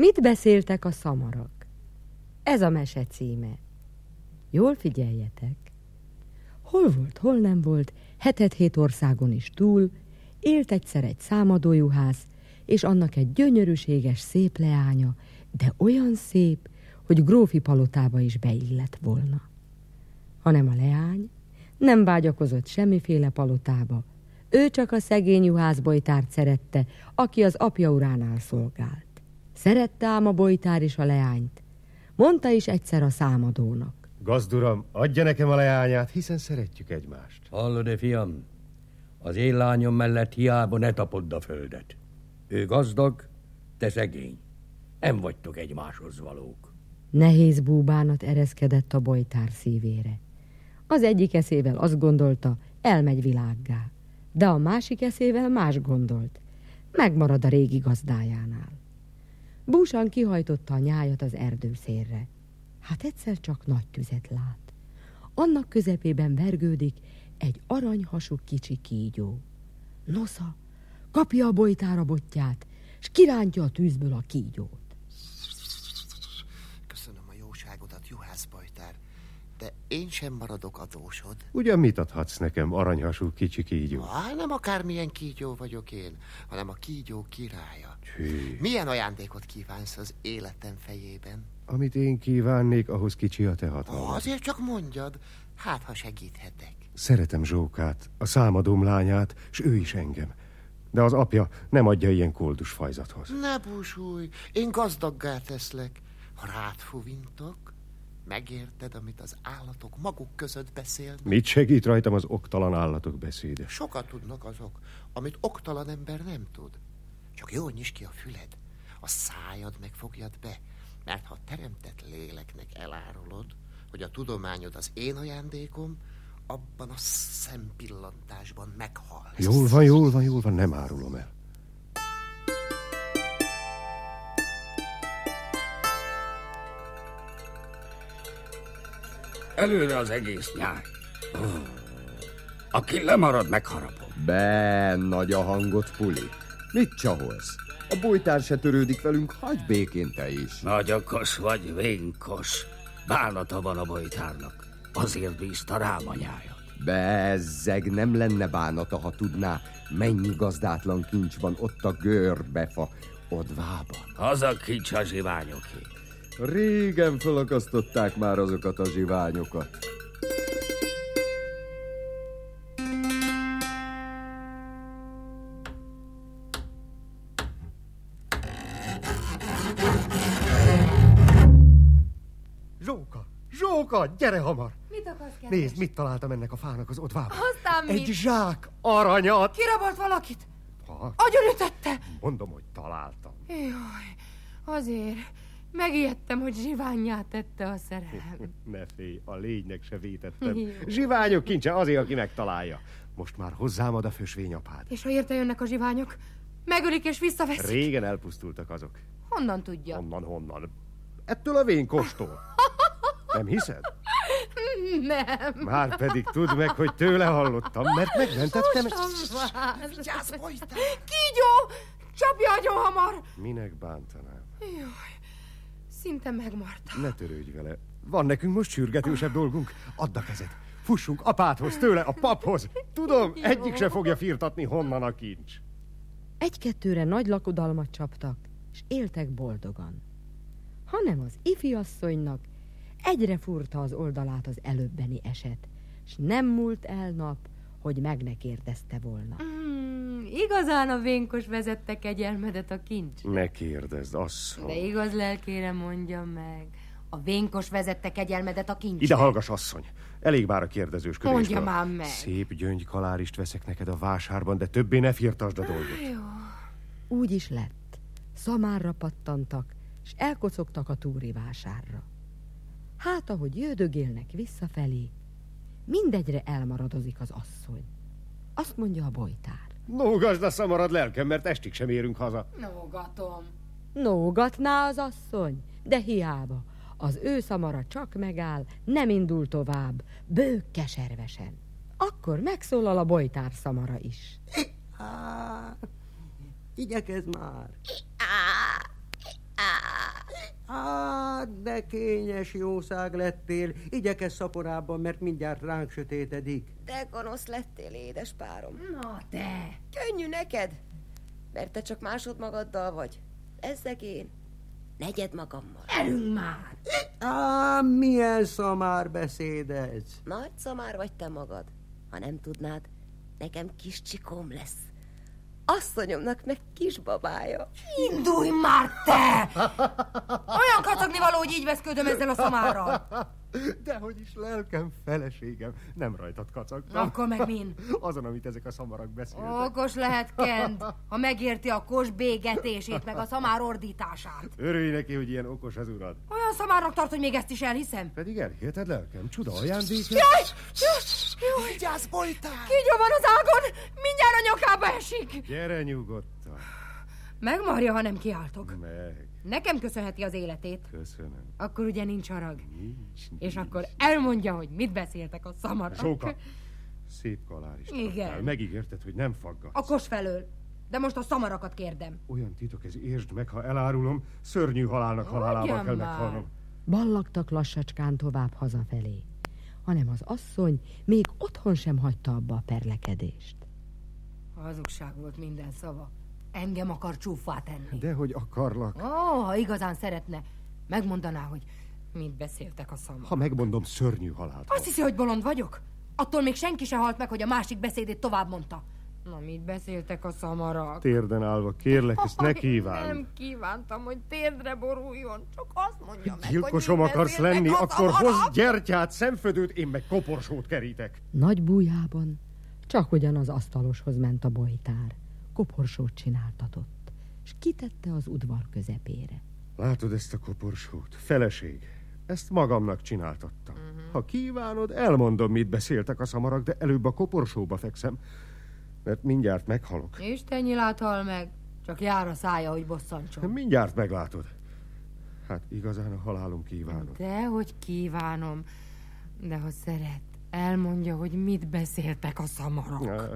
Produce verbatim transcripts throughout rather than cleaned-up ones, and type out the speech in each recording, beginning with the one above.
Mit beszéltek a szamarak? Ez a mese címe. Jól figyeljetek. Hol volt, hol nem volt, hetet-hét országon is túl, élt egyszer egy számadójuhász, és annak egy gyönyörűséges szép leánya, de olyan szép, hogy grófi palotába is beillett volna. Hanem a leány nem vágyakozott semmiféle palotába, ő csak a szegény juhász bojtárt szerette, aki az apja uránál szolgált. Szerette ám a bojtár is a leányt. Mondta is egyszer a számadónak. Gazduram, adja nekem a leányát, hiszen szeretjük egymást. Hallod-e, fiam? Az én lányom mellett hiába ne tapodd a földet. Ő gazdag, te szegény. Nem vagytok egymáshoz valók. Nehéz búbánat ereszkedett a bojtár szívére. Az egyik eszével azt gondolta, elmegy világgá, de a másik eszével más gondolt, megmarad a régi gazdájánál. Búsan kihajtotta a nyájat az erdőszélre. Hát egyszer csak nagy tüzet lát. Annak közepében vergődik egy aranyhasú kicsi kígyó. Nosza kapja a bojtára botját, s kirántja a tűzből a kígyót. Köszönöm a jóságodat, juhász bojtár, de én sem maradok adósod. Ugyan mit adhatsz nekem, aranyhasú kicsi kígyó? Ah, nem akármilyen kígyó vagyok én, hanem a kígyó királya. Hű. Milyen ajándékot kívánsz az életem fejében? Amit én kívánnék, ahhoz kicsi a te hatalmad. Oh, azért csak mondjad, hát ha segíthetek. Szeretem Zsókát, a számadóm lányát, s ő is engem. De az apja nem adja ilyen koldus fajzathoz. Ne búsulj, én gazdaggá teszlek. Ha rád fuvintok, megérted, amit az állatok maguk között beszélnek? Mit segít rajtam az oktalan állatok beszéde? Sokat tudnak azok, amit oktalan ember nem tud. Csak jól nyisd ki a füled, a szájad meg fogjad be, mert ha teremtett léleknek elárulod, hogy a tudományod az én ajándékom, abban a szempillantásban meghalsz. Jól van, jól van, jól van, nem árulom el. Előre az egész nyáj. Oh. Aki lemarad, megharapom. Be, nagy a hangot, Puli. Mit csaholsz? A bojtár se törődik velünk, hagyj békén te is. Nagy okos vagy, vénkos. Bánata van a bojtárnak. Azért bízta rám a nyájat. Bezzeg, nem lenne bánata, ha tudná, mennyi gazdátlan kincs van ott a görbefa odvában. Az a kincs a zsiványoké. Régen felakasztották már azokat a zsiványokat. Zsóka, Zsóka, gyere hamar! Mit akarsz keresni? Nézd, mit találtam ennek a fának az odvában. Aztán mit? Egy zsák aranyat! Kirabolt valakit? Ha? Agyonütötte? Mondom, hogy találtam. Jaj, azért megijedtem, hogy zsivánnyá tette a szerelem. Ne félj, a lénynek se vétettem. Zsiványok kincse azért, aki megtalálja. Most már hozzám ad a fösvényapád. És ha érte jönnek a zsiványok, megölik és visszaveszik? Régen elpusztultak azok. Honnan tudja? Honnan, honnan? Ettől a vénkostól. Nem hiszed? Nem. Már pedig tudd meg, hogy tőle hallottam, mert megmentettem. Vigyázz, bojtár! Kígyó! Csapja agyon hamar! Minek bántanám? Jaj, szinte megmartam. Ne törődj vele. Van nekünk most sürgetősebb dolgunk. Add a kezed. Fussunk apádhoz, tőle a paphoz. Tudom, Jó. egyik se fogja firtatni, honnan a kincs. Egy-kettőre nagy lakodalmat csaptak, és éltek boldogan. Hanem az ifiasszonynak egyre furta az oldalát az előbbeni eset, s nem múlt el nap, hogy meg ne kérdezte volna. Mm, igazán a vénkos vezette kegyelmedet a kincs. Ne kérdezd, asszony. De igaz lelkére mondja meg. A vénkos vezette kegyelmedet a kincs. Ide hallgass, asszony. Elég már a kérdezősködésből. Mondja már meg. Szép gyöngykalárist veszek neked a vásárban, de többé ne firtasd a dolgot. Jó. Úgy is lett. Szamárra pattantak, s elkocogtak a túri vásárra. Hát, ahogy jödögélnek visszafelé, mindegyre elmaradozik az asszony. Azt mondja a bojtár. Nógasd a szamarad lelkem, mert estig sem érünk haza. Nógatom. Nógatná az asszony, de hiába. Az ő szamara csak megáll, nem indul tovább, bőg keservesen. Akkor megszólal a bojtár szamara is. Igyekezz már. Á, de kényes jószág lettél. Igyekezz szaporában, mert mindjárt ránk sötétedik. De gonosz lettél, édes párom. Na te! Könnyű neked, mert te csak másod magaddal vagy. Ezzeg én. Negyed magammal. Erünk már! Á, milyen szamár beszéd ez. Nagy szamár vagy te magad. Ha nem tudnád, nekem kis csikóm lesz. Asszonyomnak meg kisbabája. Indulj már te! Olyan kacagni való, hogy így veszködöm ezzel a szamárral. Dehogy is, lelkem, feleségem. Nem rajtad kacagtam. Akkor meg min? Azon, amit ezek a szamarak beszéltek. Okos lehet Kent, ha megérti a kos bégetését, meg a szamár ordítását. Örülj neki, hogy ilyen okos az urad. Olyan szamárnak tart, hogy még ezt is elhiszem. Pedig elhiheted, lelkem, csuda ajándék. Jaj! Jaj! Vigyázz, Bojtár! Kígyó van az ágon! Mindjárt a nyakába esik! Gyere nyugodtan. Megmarja, ha nem kiáltok. Meg. Nekem köszönheti az életét. Köszönöm. Akkor ugye nincs harag. Nincs, nincs. És akkor elmondja, hogy mit beszéltek a szamarak. Zsóka, szép kalár is Igen. kaptál. Megígérted, hogy nem faggatsz. A kos felől. De most a szamarakat kérdem. Olyan titok ez, értsd meg, ha elárulom, szörnyű halálnak halálával Ugyan kell már. meghalnom. Ballagtak lassacskán tovább hazafelé, hanem az asszony még otthon sem hagyta abba a perlekedést. Hazugság volt minden szava. Engem akar csúffá tenni. Dehogy akarlak. Ó, ha igazán szeretne, megmondaná, hogy mit beszéltek a szamarak. Ha megmondom, szörnyű halált hal. Azt hiszi, hogy bolond vagyok? Attól még senki se halt meg, hogy a másik beszédét tovább mondta. Na, mit beszéltek a szamarak? Térden állva, kérlek, ezt ne Aj, kívánd. Nem kívántam, hogy térdre boruljon. Csak azt mondja meg, Gyilkosom hogy mit akarsz beszéltek lenni, a akkor szamarak. hozz gyertyát, szemfödőt, én meg koporsót kerítek. Nagy bújában csak ugyan az asztaloshoz ment a bojtár. Koporsót csináltatott, s kitette az udvar közepére. Látod ezt a koporsót? Feleség. Ezt magamnak csináltattam. Uh-huh. Ha kívánod, elmondom, mit beszéltek a szamarak, de előbb a koporsóba fekszem, mert mindjárt meghalok. Isten nyilát hal meg, csak jár a szája, hogy bosszantson. Mindjárt meglátod. Hát igazán a halálom kívánod. Dehogy kívánom, de ha szeret, elmondja, hogy mit beszéltek a szamarak. Aj,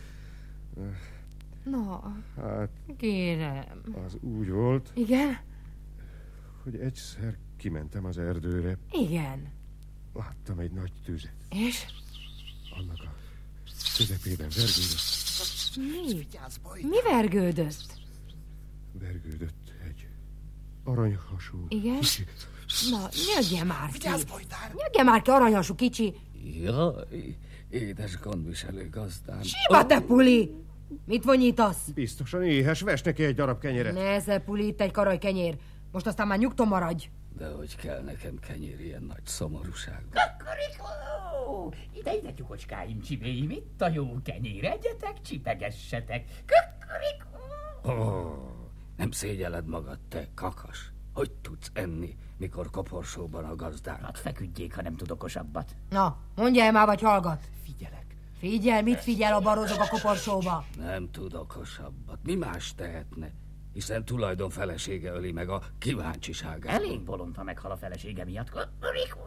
Na, hát kérem. az úgy volt, Igen? hogy egyszer kimentem az erdőre. Igen. Láttam egy nagy tüzet. És? Annak a közepében vergődött. Mi? Vigyázz, Bojtár! Mi vergődött? Vergődött egy aranyhasú. Igen? kicsi. Na, nyögje már ki. Vigyázz, Bojtár! Nyögje már ki, aranyasú kicsi. Jaj, édes gondviselő gazdám. Siva, te puli! Mit vonyítasz? Biztosan éhes, vess neki egy darab kenyeret. Nesze, puli, itt egy karaj kenyér. Most aztán már nyugton maradj. De hogy kell nekem kenyér ilyen nagy szomorúságban? Kukurikó! Ide, ide, tyukocskáim, csibéim, itt a jó kenyér. Egyetek, csipegessetek. Kukurikó! Oh, nem szégyeled magad, te kakas. Hogy tudsz enni, mikor koporsóban a gazdák? Hát feküdjék, ha nem tud okosabbat. Na, mondja el már, vagy hallgat. Figyelek. Figyel, mit figyel a barozog a koporsóba? Nem tud okosabbat. Mi más tehetne? Hiszen tulajdon felesége öli meg a kíváncsiságát. Elég bolond, ha meghal a felesége miatt. Kukurikó!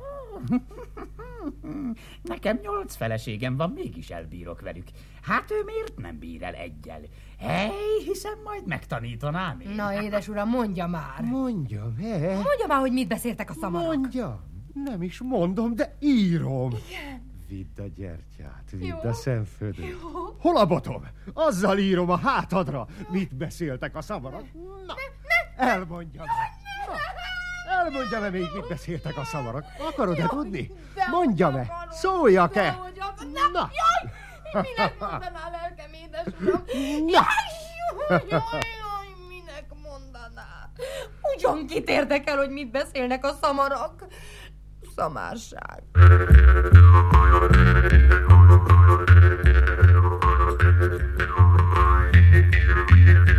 Nekem nyolc feleségem van, mégis elbírok velük. Hát ő miért nem bír el egyel? Hely, hiszen majd megtanítanám én. Na, édes uram, mondja már. Mondja meg. Mondja már, hogy mit beszéltek a szamarak. Mondja. Nem is mondom, de írom. Igen. Vidd a gyertyát, vidd Jó. a szemfödőt. Jó. Hol a botom? Azzal írom a hátadra. Mit beszéltek a szamarak? Na, elmondjam. Elmondjam-e még, mit beszéltek a szamarak? Akarod-e tudni? Mondjam-e? Szóljak-e? Na. Jaj, minek mondaná, lelkem, édes uram? Na. Jaj, jaj, jaj, minek mondaná? Ugyan kit érdekel, hogy mit beszélnek a szamarak? Szamárság. Thank you.